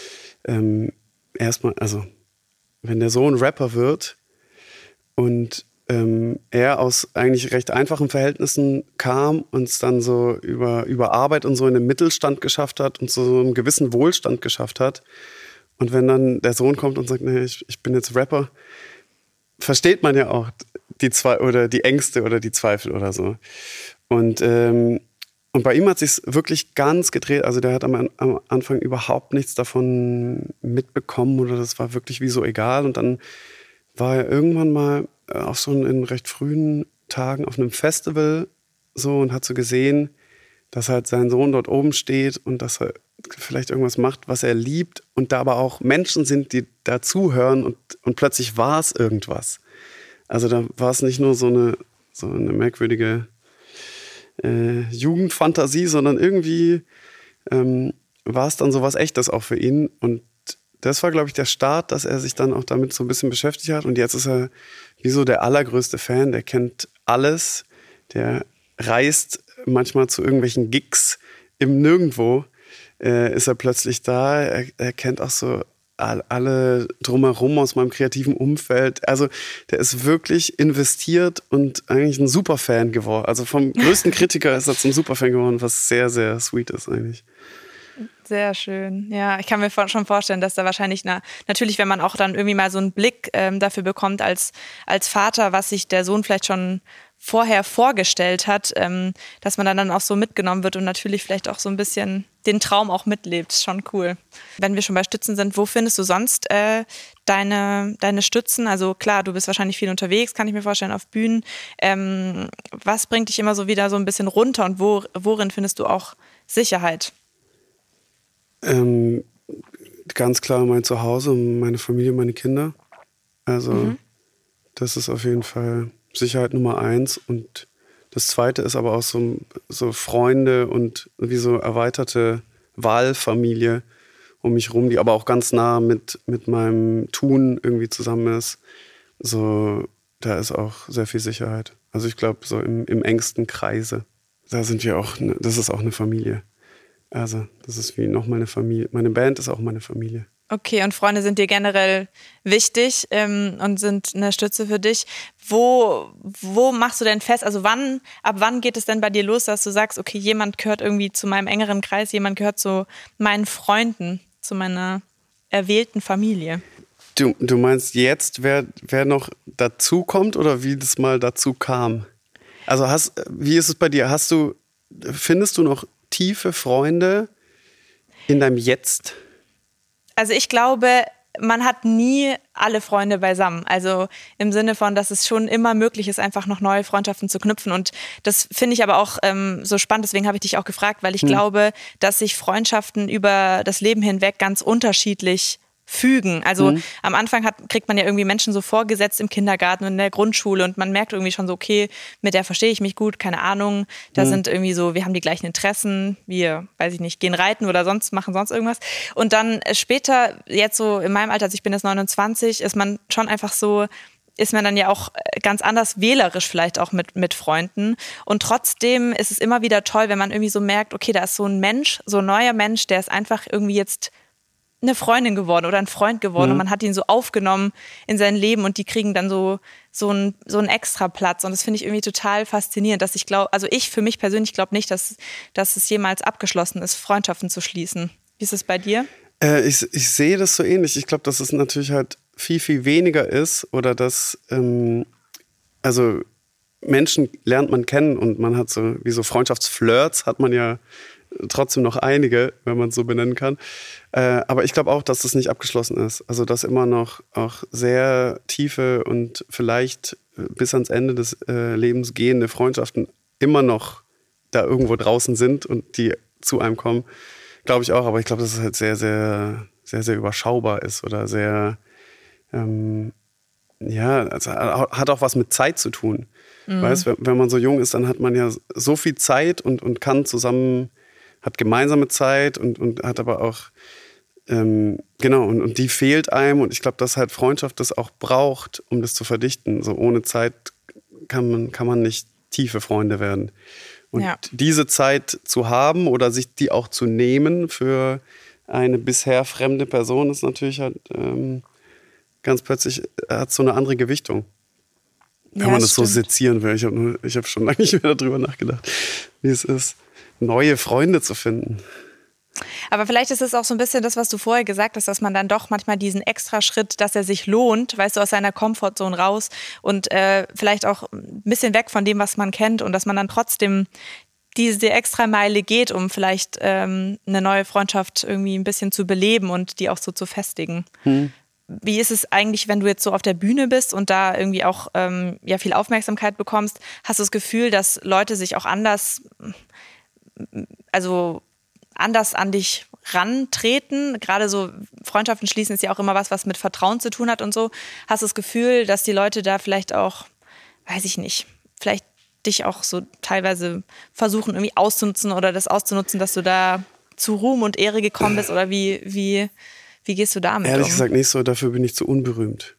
ähm, erstmal, also wenn der Sohn Rapper wird und ähm, er aus eigentlich recht einfachen Verhältnissen kam und es dann so über, über Arbeit und so in den Mittelstand geschafft hat und so einen gewissen Wohlstand geschafft hat. Und wenn dann der Sohn kommt und sagt, nee, ich, ich bin jetzt Rapper, versteht man ja auch die zwei oder die Ängste oder die Zweifel oder so. Und, ähm, und bei ihm hat es sich wirklich ganz gedreht. Also der hat am, am Anfang überhaupt nichts davon mitbekommen oder das war wirklich wie so egal. Und dann war er irgendwann mal auch schon in recht frühen Tagen auf einem Festival so und hat so gesehen, dass halt sein Sohn dort oben steht und dass er vielleicht irgendwas macht, was er liebt und da aber auch Menschen sind, die da zuhören und, und plötzlich war es irgendwas. Also da war es nicht nur so eine, so eine merkwürdige äh, Jugendfantasie, sondern irgendwie ähm, war es dann so was Echtes auch für ihn und das war, glaube ich, der Start, dass er sich dann auch damit so ein bisschen beschäftigt hat und jetzt ist er wie so der allergrößte Fan, der kennt alles, der reist manchmal zu irgendwelchen Gigs im Nirgendwo, äh, ist er plötzlich da, er, er kennt auch so alle drumherum aus meinem kreativen Umfeld. Also der ist wirklich investiert und eigentlich ein Superfan geworden. Also vom größten Kritiker ist er zum Superfan geworden, was sehr, sehr sweet ist eigentlich. Sehr schön. Ja, ich kann mir schon vorstellen, dass da wahrscheinlich, na, natürlich, wenn man auch dann irgendwie mal so einen Blick ähm, dafür bekommt als, als Vater, was sich der Sohn vielleicht schon vorher vorgestellt hat, ähm, dass man dann, dann auch so mitgenommen wird und natürlich vielleicht auch so ein bisschen den Traum auch mitlebt. Ist schon cool. Wenn wir schon bei Stützen sind, wo findest du sonst äh, deine, deine Stützen? Also klar, du bist wahrscheinlich viel unterwegs, kann ich mir vorstellen, auf Bühnen. Ähm, was bringt dich immer so wieder so ein bisschen runter und wo, worin findest du auch Sicherheit? Ähm, ganz klar mein Zuhause, meine Familie, meine Kinder. Also mhm. das ist auf jeden Fall Sicherheit Nummer eins. Und das Zweite ist aber auch so, so Freunde und wie so erweiterte Wahlfamilie um mich rum, die aber auch ganz nah mit, mit meinem Tun irgendwie zusammen ist. So, da ist auch sehr viel Sicherheit. Also ich glaube, so im, im engsten Kreise, da sind wir auch, ne, das ist auch eine Familie. Also das ist wie noch meine Familie. Meine Band ist auch meine Familie. Okay, und Freunde sind dir generell wichtig ähm, und sind eine Stütze für dich. Wo, wo machst du denn fest, also wann, ab wann geht es denn bei dir los, dass du sagst, okay, jemand gehört irgendwie zu meinem engeren Kreis, jemand gehört zu meinen Freunden, zu meiner erwählten Familie? Du, du meinst jetzt, wer, wer noch dazu kommt oder wie das mal dazu kam? Also hast, wie ist es bei dir? Hast du, findest du noch tiefe Freunde in deinem Jetzt? Also ich glaube, man hat nie alle Freunde beisammen. Also im Sinne von, dass es schon immer möglich ist, einfach noch neue Freundschaften zu knüpfen. Und das finde ich aber auch ähm, so spannend. Deswegen habe ich dich auch gefragt, weil ich hm. glaube, dass sich Freundschaften über das Leben hinweg ganz unterschiedlich fügen. Also mhm. am Anfang hat, kriegt man ja irgendwie Menschen so vorgesetzt im Kindergarten und in der Grundschule und man merkt irgendwie schon so, okay, mit der verstehe ich mich gut, keine Ahnung. Da mhm. sind irgendwie so, wir haben die gleichen Interessen, wir, weiß ich nicht, gehen reiten oder sonst machen sonst irgendwas. Und dann später, jetzt so in meinem Alter, also ich bin jetzt neunundzwanzig, ist man schon einfach so, ist man dann ja auch ganz anders wählerisch vielleicht auch mit, mit Freunden. Und trotzdem ist es immer wieder toll, wenn man irgendwie so merkt, okay, da ist so ein Mensch, so ein neuer Mensch, der ist einfach irgendwie jetzt eine Freundin geworden oder ein Freund geworden mhm. und man hat ihn so aufgenommen in sein Leben und die kriegen dann so so einen so einen extra Platz und das finde ich irgendwie total faszinierend, dass ich glaube, also ich für mich persönlich glaube nicht, dass, dass es jemals abgeschlossen ist, Freundschaften zu schließen. Wie ist es bei dir? Äh, ich, ich sehe das so ähnlich. Ich glaube, dass es natürlich halt viel, viel weniger ist oder dass, ähm, also Menschen lernt man kennen und man hat so, wie so Freundschaftsflirts hat man ja trotzdem noch einige, wenn man es so benennen kann. Äh, aber ich glaube auch, dass das nicht abgeschlossen ist. Also dass immer noch auch sehr tiefe und vielleicht bis ans Ende des äh, Lebens gehende Freundschaften immer noch da irgendwo draußen sind und die zu einem kommen. Glaube ich auch, aber ich glaube, dass es halt sehr, sehr, sehr, sehr überschaubar ist oder sehr, ähm, ja, also hat auch was mit Zeit zu tun. Mhm. Weißt, wenn man so jung ist, dann hat man ja so viel Zeit und, und kann zusammen, hat gemeinsame Zeit und, und hat aber auch, ähm, genau, und, und die fehlt einem. Und ich glaube, dass halt Freundschaft das auch braucht, um das zu verdichten. So ohne Zeit kann man, kann man nicht tiefe Freunde werden. Und ja. diese Zeit zu haben oder sich die auch zu nehmen für eine bisher fremde Person ist natürlich halt ähm, ganz plötzlich, hat so eine andere Gewichtung. Wenn ja, man das stimmt. So sezieren will. Ich habe ich hab schon lange nicht mehr darüber nachgedacht, wie es ist, neue Freunde zu finden. Aber vielleicht ist es auch so ein bisschen das, was du vorher gesagt hast, dass man dann doch manchmal diesen extra Schritt, dass er sich lohnt, weißt du, aus seiner Comfortzone raus und äh, vielleicht auch ein bisschen weg von dem, was man kennt und dass man dann trotzdem diese extra Meile geht, um vielleicht ähm, eine neue Freundschaft irgendwie ein bisschen zu beleben und die auch so zu festigen. Hm. Wie ist es eigentlich, wenn du jetzt so auf der Bühne bist und da irgendwie auch ähm, ja, viel Aufmerksamkeit bekommst? Hast du das Gefühl, dass Leute sich auch anders, also anders an dich rantreten? Gerade so Freundschaften schließen ist ja auch immer was, was mit Vertrauen zu tun hat und so. Hast du das Gefühl, dass die Leute da vielleicht auch, weiß ich nicht, vielleicht dich auch so teilweise versuchen irgendwie auszunutzen oder das auszunutzen, dass du da zu Ruhm und Ehre gekommen bist? Oder wie, wie, wie gehst du damit Ehrlich um? gesagt nicht so, dafür bin ich zu unberühmt.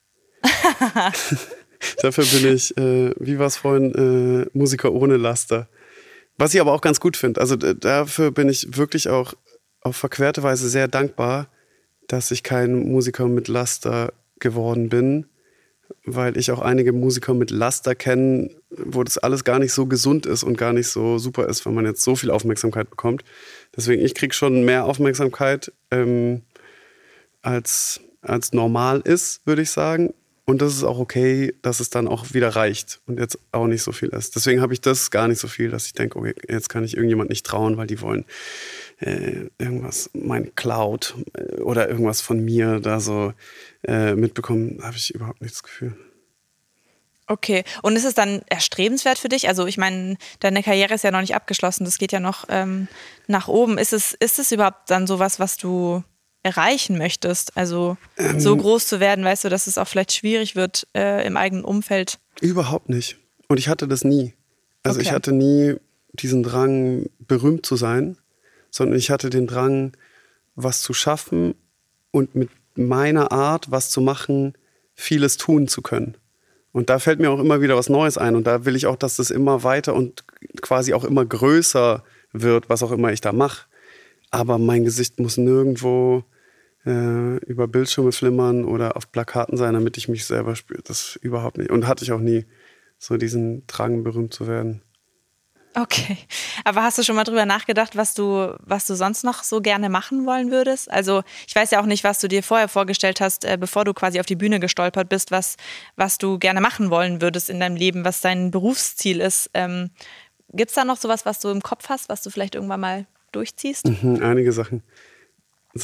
Dafür bin ich, äh, wie war es vorhin, äh, Musiker ohne Laster. Was ich aber auch ganz gut finde. Also d- dafür bin ich wirklich auch auf verquerte Weise sehr dankbar, dass ich kein Musiker mit Laster geworden bin, weil ich auch einige Musiker mit Laster kenne, wo das alles gar nicht so gesund ist und gar nicht so super ist, wenn man jetzt so viel Aufmerksamkeit bekommt. Deswegen, ich kriege schon mehr Aufmerksamkeit, ähm, als, als normal ist, würde ich sagen. Und das ist auch okay, dass es dann auch wieder reicht und jetzt auch nicht so viel ist. Deswegen habe ich das gar nicht so viel, dass ich denke, okay, jetzt kann ich irgendjemand nicht trauen, weil die wollen äh, irgendwas, mein Cloud äh, oder irgendwas von mir da so äh, mitbekommen. Da habe ich überhaupt nicht das Gefühl. Okay, und ist es dann erstrebenswert für dich? Also ich meine, deine Karriere ist ja noch nicht abgeschlossen, das geht ja noch ähm, nach oben. Ist es, ist es überhaupt dann sowas, was du erreichen möchtest? Also ähm, so groß zu werden, weißt du, dass es auch vielleicht schwierig wird äh, im eigenen Umfeld? Überhaupt nicht. Und ich hatte das nie. Also Okay. ich hatte nie diesen Drang, berühmt zu sein, sondern ich hatte den Drang, was zu schaffen und mit meiner Art, was zu machen, vieles tun zu können. Und da fällt mir auch immer wieder was Neues ein. Und da will ich auch, dass das immer weiter und quasi auch immer größer wird, was auch immer ich da mache. Aber mein Gesicht muss nirgendwo äh, über Bildschirme flimmern oder auf Plakaten sein, damit ich mich selber spüre. Das überhaupt nicht. Und hatte ich auch nie so diesen Drang, berühmt zu werden. Okay, aber hast du schon mal drüber nachgedacht, was du, was du sonst noch so gerne machen wollen würdest? Also ich weiß ja auch nicht, was du dir vorher vorgestellt hast, äh, bevor du quasi auf die Bühne gestolpert bist, was, was du gerne machen wollen würdest in deinem Leben, was dein Berufsziel ist. Ähm, Gibt es da noch sowas, was du im Kopf hast, was du vielleicht irgendwann mal durchziehst? Mhm, einige Sachen. Also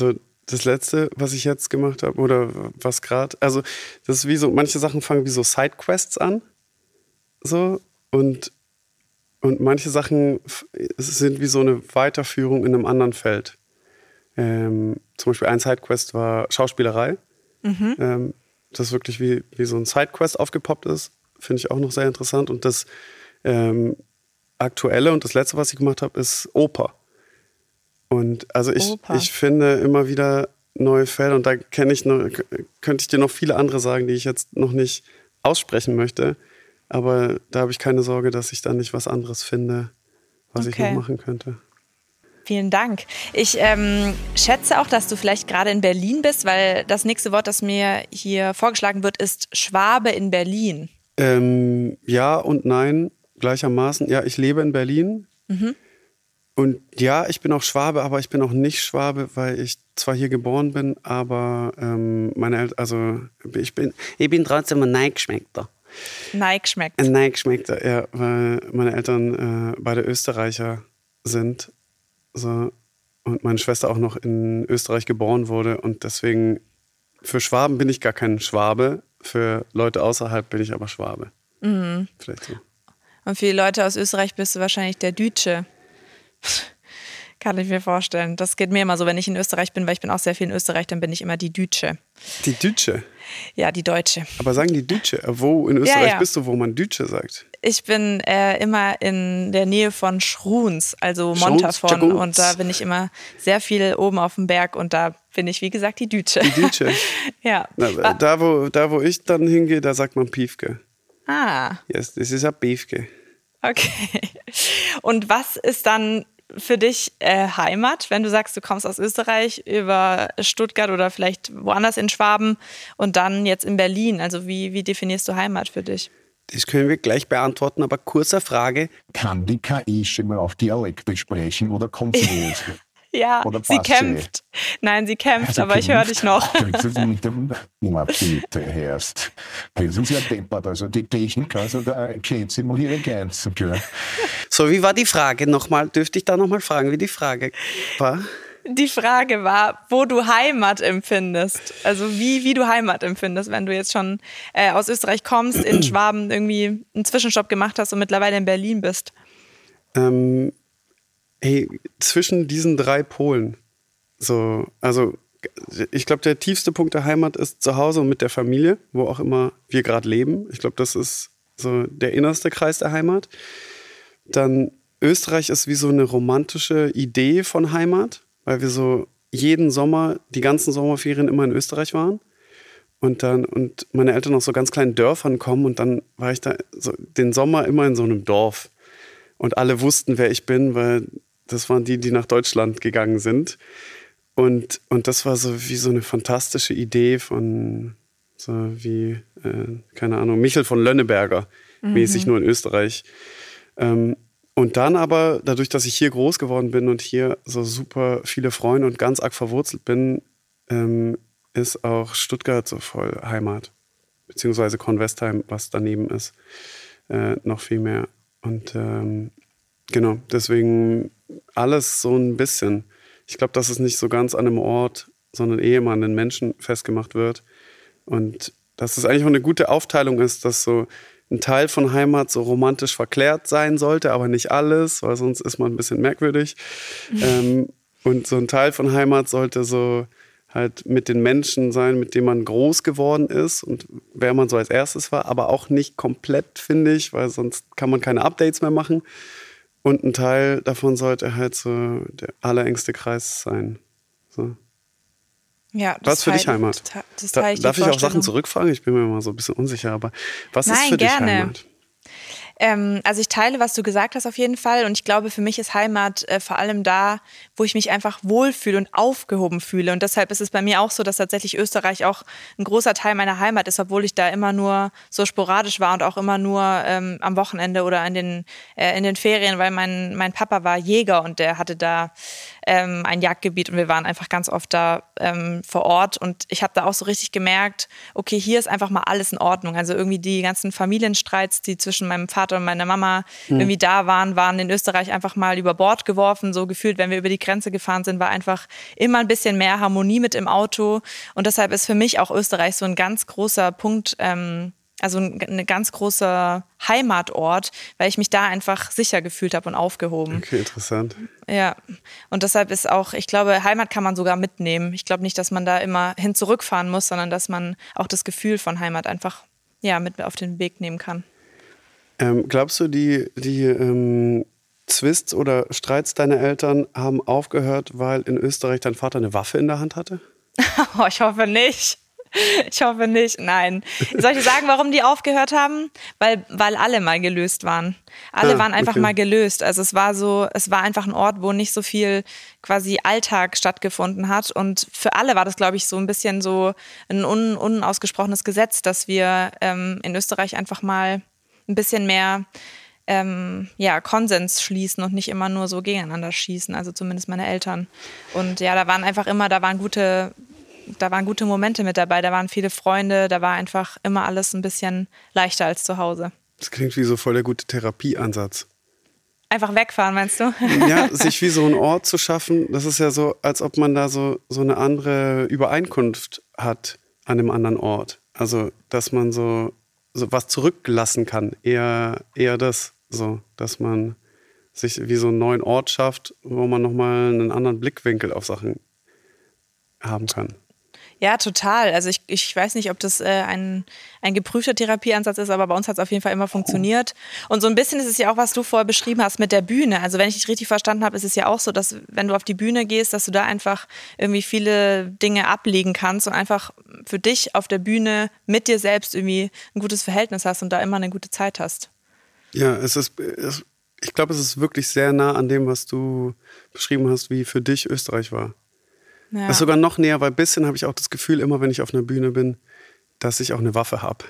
das Letzte, was ich jetzt gemacht habe oder was gerade, also das ist wie so, manche Sachen fangen wie so Sidequests an, so, und, und manche Sachen sind wie so eine Weiterführung in einem anderen Feld. Ähm, zum Beispiel ein Sidequest war Schauspielerei. Mhm. Ähm, das wirklich wie, wie so ein Sidequest aufgepoppt ist, finde ich auch noch sehr interessant. Und das ähm, Aktuelle und das Letzte, was ich gemacht habe, ist Oper. Und also ich, ich finde immer wieder neue Felder und da kenne ich noch, könnte ich dir noch viele andere sagen, die ich jetzt noch nicht aussprechen möchte. Aber da habe ich keine Sorge, dass ich dann nicht was anderes finde, was okay. ich noch machen könnte. Vielen Dank. Ich ähm, schätze auch, dass du vielleicht gerade in Berlin bist, weil das nächste Wort, das mir hier vorgeschlagen wird, ist Schwabe in Berlin. Ähm, ja und nein, gleichermaßen. Ja, ich lebe in Berlin. Mhm. Und ja, ich bin auch Schwabe, aber ich bin auch nicht Schwabe, weil ich zwar hier geboren bin, aber ähm, meine Eltern, also ich bin, ich bin trotzdem ein Neigeschmeckter. Neigeschmeckt. Ein Neigeschmeckter, ja, weil meine Eltern äh, beide Österreicher sind. So, und meine Schwester auch noch in Österreich geboren wurde. Und deswegen, für Schwaben bin ich gar kein Schwabe. Für Leute außerhalb bin ich aber Schwabe. Mhm. Vielleicht so. Und für die Leute aus Österreich bist du wahrscheinlich der Dütsche. Kann ich mir vorstellen. Das geht mir immer so, wenn ich in Österreich bin, weil ich bin auch sehr viel in Österreich, dann bin ich immer die Dütsche. Die Dütsche? Ja, die Deutsche. Aber sagen die Dütsche? Wo in Österreich ja, ja. bist du, wo man Dütsche sagt? Ich bin äh, immer in der Nähe von Schruns, also Montafon. Und da bin ich immer sehr viel oben auf dem Berg und da bin ich, wie gesagt, die Dütsche. Die Dütsche? Ja. Na, da, wo, da, wo ich dann hingehe, da sagt man Piefke. Ah. Yes, das ist ein Piefke. Okay. Und was ist dann für dich äh, Heimat, wenn du sagst, du kommst aus Österreich über Stuttgart oder vielleicht woanders in Schwaben und dann jetzt in Berlin? Also wie, wie definierst du Heimat für dich? Das können wir gleich beantworten, aber kurze Frage. Kann die K I schon mal auf Dialekt besprechen oder kommt sie nicht? Ja, oder sie kämpft. Sie? Nein, sie kämpft, sie aber kämpft. Ich höre dich noch. Na bitte, Herrst. Das ist ja deppert. Also die Technik, also da kennt sie mal ihre Grenzen. So, wie war die Frage nochmal? Dürfte ich da nochmal fragen, wie die Frage war? Die Frage war, wo du Heimat empfindest. Also wie, wie du Heimat empfindest, wenn du jetzt schon äh, aus Österreich kommst, in Schwaben irgendwie einen Zwischenstopp gemacht hast und mittlerweile in Berlin bist. Ähm, hey, zwischen diesen drei Polen. So, also ich glaube, der tiefste Punkt der Heimat ist zu Hause und mit der Familie, wo auch immer wir gerade leben. Ich glaube, das ist so der innerste Kreis der Heimat. Dann Österreich ist wie so eine romantische Idee von Heimat, weil wir so jeden Sommer, die ganzen Sommerferien immer in Österreich waren. Und dann, und meine Eltern aus so ganz kleinen Dörfern kommen und dann war ich da so den Sommer immer in so einem Dorf. Und alle wussten, wer ich bin, weil das waren die, die nach Deutschland gegangen sind. Und, und das war so wie so eine fantastische Idee von, so wie, äh, keine Ahnung, Michel von Lönneberger, mhm. mäßig nur in Österreich. Ähm, und dann aber, dadurch, dass ich hier groß geworden bin und hier so super viele Freunde und ganz arg verwurzelt bin, ähm, ist auch Stuttgart so voll Heimat. Beziehungsweise Kornwestheim, was daneben ist, äh, noch viel mehr. Und ähm, genau, deswegen alles so ein bisschen. Ich glaube, dass es nicht so ganz an einem Ort, sondern eher mal an den Menschen festgemacht wird. Und dass es eigentlich auch eine gute Aufteilung ist, dass so ein Teil von Heimat so romantisch verklärt sein sollte, aber nicht alles, weil sonst ist man ein bisschen merkwürdig. Mhm. Ähm, und so ein Teil von Heimat sollte so halt mit den Menschen sein, mit denen man groß geworden ist und wer man so als erstes war, aber auch nicht komplett, finde ich, weil sonst kann man keine Updates mehr machen. Und ein Teil davon sollte halt so der allerengste Kreis sein. So. Ja, was ist für dich Heimat? Das, das da, ich darf ich auch Sachen zurückfragen? Ich bin mir immer so ein bisschen unsicher, aber was Nein, ist für gerne. dich Heimat? Ähm, also ich teile, was du gesagt hast auf jeden Fall und ich glaube, für mich ist Heimat äh, vor allem da, wo ich mich einfach wohlfühle und aufgehoben fühle und deshalb ist es bei mir auch so, dass tatsächlich Österreich auch ein großer Teil meiner Heimat ist, obwohl ich da immer nur so sporadisch war und auch immer nur ähm, am Wochenende oder in den, äh, in den Ferien, weil mein, mein Papa war Jäger und der hatte da ähm, ein Jagdgebiet und wir waren einfach ganz oft da ähm, vor Ort und ich habe da auch so richtig gemerkt, okay, hier ist einfach mal alles in Ordnung. Also irgendwie die ganzen Familienstreits, die zwischen meinem Vater und meiner Mama mhm. irgendwie da waren, waren in Österreich einfach mal über Bord geworfen. So gefühlt, wenn wir über die Grenze gefahren sind, war einfach immer ein bisschen mehr Harmonie mit im Auto und deshalb ist für mich auch Österreich so ein ganz großer Punkt, ähm, also ein, ein ganz großer Heimatort, weil ich mich da einfach sicher gefühlt habe und aufgehoben. Okay, interessant. Ja, und deshalb ist auch, ich glaube, Heimat kann man sogar mitnehmen. Ich glaube nicht, dass man da immer hin zurückfahren muss, sondern dass man auch das Gefühl von Heimat einfach ja, mit auf den Weg nehmen kann. Ähm, glaubst du, die, die ähm, Zwists oder Streits deiner Eltern haben aufgehört, weil in Österreich dein Vater eine Waffe in der Hand hatte? Oh, ich hoffe nicht. Ich hoffe nicht, nein. Soll ich sagen, warum die aufgehört haben? Weil, weil alle mal gelöst waren. Alle ah, waren einfach okay. mal gelöst. Also es war so, es war einfach ein Ort, wo nicht so viel quasi Alltag stattgefunden hat. Und für alle war das, glaube ich, so ein bisschen so ein un, unausgesprochenes Gesetz, dass wir ähm, in Österreich einfach mal ein bisschen mehr ähm, ja, Konsens schließen und nicht immer nur so gegeneinander schießen. Also zumindest meine Eltern. Und ja, da waren einfach immer, da waren gute Da waren gute Momente mit dabei, da waren viele Freunde, da war einfach immer alles ein bisschen leichter als zu Hause. Das klingt wie so voll der gute Therapieansatz. Einfach wegfahren, meinst du? Ja, sich wie so einen Ort zu schaffen, das ist ja so, als ob man da so, so eine andere Übereinkunft hat an einem anderen Ort. Also, dass man so, so was zurücklassen kann. Eher, eher das, so, dass man sich wie so einen neuen Ort schafft, wo man nochmal einen anderen Blickwinkel auf Sachen haben kann. Ja, total. Also ich, ich weiß nicht, ob das äh, ein, ein geprüfter Therapieansatz ist, aber bei uns hat es auf jeden Fall immer funktioniert. Und so ein bisschen ist es ja auch, was du vorher beschrieben hast mit der Bühne. Also wenn ich dich richtig verstanden habe, ist es ja auch so, dass wenn du auf die Bühne gehst, dass du da einfach irgendwie viele Dinge ablegen kannst und einfach für dich auf der Bühne mit dir selbst irgendwie ein gutes Verhältnis hast und da immer eine gute Zeit hast. Ja, es ist, es, ich glaube, es ist wirklich sehr nah an dem, was du beschrieben hast, wie für dich Österreich war. Ja. Das ist sogar noch näher, weil ein bisschen habe ich auch das Gefühl, immer wenn ich auf einer Bühne bin, dass ich auch eine Waffe habe.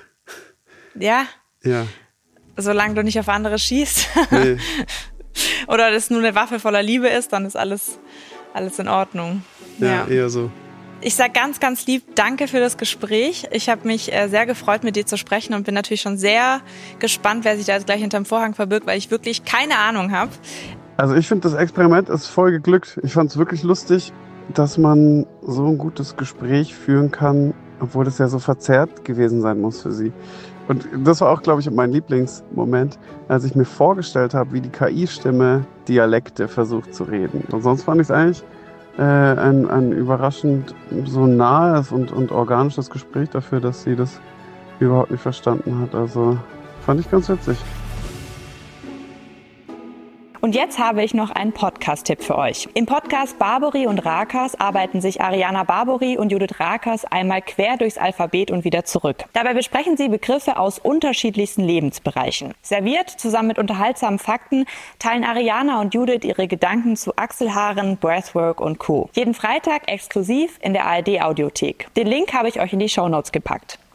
Ja? Ja. Solange du nicht auf andere schießt. Nee. Oder das nur eine Waffe voller Liebe ist, dann ist alles, alles in Ordnung. Ja, ja, eher so. Ich sage ganz, ganz lieb Danke für das Gespräch. Ich habe mich äh, sehr gefreut, mit dir zu sprechen und bin natürlich schon sehr gespannt, wer sich da jetzt gleich hinterm Vorhang verbirgt, weil ich wirklich keine Ahnung habe. Also ich finde, das Experiment ist voll geglückt. Ich fand es wirklich lustig, dass man so ein gutes Gespräch führen kann, obwohl das ja so verzerrt gewesen sein muss für sie. Und das war auch, glaube ich, mein Lieblingsmoment, als ich mir vorgestellt habe, wie die K I-Stimme Dialekte versucht zu reden. Und sonst fand ich es eigentlich äh, ein, ein überraschend so nahes und, und organisches Gespräch dafür, dass sie das überhaupt nicht verstanden hat. Also fand ich ganz witzig. Und jetzt habe ich noch einen Podcast-Tipp für euch. Im Podcast Barbary und Rakas arbeiten sich Ariana Barbary und Judith Rakas einmal quer durchs Alphabet und wieder zurück. Dabei besprechen sie Begriffe aus unterschiedlichsten Lebensbereichen. Serviert zusammen mit unterhaltsamen Fakten teilen Ariana und Judith ihre Gedanken zu Achselhaaren, Breathwork und Co. Jeden Freitag exklusiv in der A R D-Audiothek. Den Link habe ich euch in die Shownotes gepackt.